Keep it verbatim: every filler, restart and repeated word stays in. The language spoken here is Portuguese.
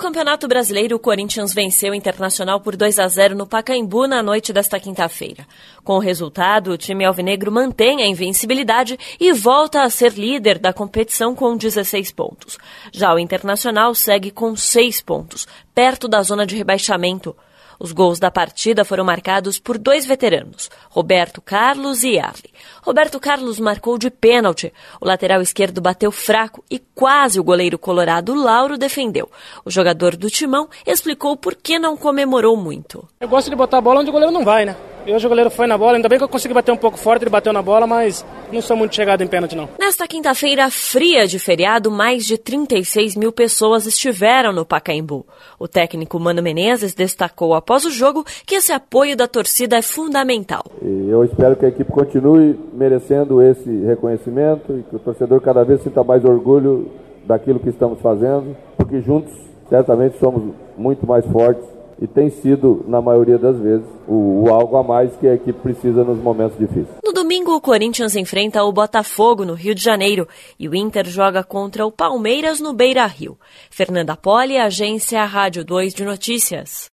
Campeonato Brasileiro, o Corinthians venceu o Internacional por dois a zero no Pacaembu na noite desta quinta-feira. Com o resultado, o time alvinegro mantém a invencibilidade e volta a ser líder da competição com dezesseis pontos. Já o Internacional segue com seis pontos, perto da zona de rebaixamento. Os gols da partida foram marcados por dois veteranos, Roberto Carlos e Yarley. Roberto Carlos marcou de pênalti. O lateral esquerdo bateu fraco e quase o goleiro colorado Lauro defendeu. O jogador do Timão explicou por que não comemorou muito. Eu gosto de botar a bola onde o goleiro não vai, né? E hoje o goleiro foi na bola, ainda bem que eu consegui bater um pouco forte, ele bateu na bola, mas não sou muito chegado em pênalti, não. Nesta quinta-feira fria de feriado, mais de trinta e seis mil pessoas estiveram no Pacaembu. O técnico Mano Menezes destacou após o jogo que esse apoio da torcida é fundamental. E eu espero que a equipe continue merecendo esse reconhecimento e que o torcedor cada vez sinta mais orgulho daquilo que estamos fazendo, porque juntos certamente somos muito mais fortes. E tem sido, na maioria das vezes, o, o algo a mais que a equipe precisa nos momentos difíceis. No domingo, o Corinthians enfrenta o Botafogo, no Rio de Janeiro, e o Inter joga contra o Palmeiras, no Beira-Rio. Fernanda Poli, Agência Rádio dois de Notícias.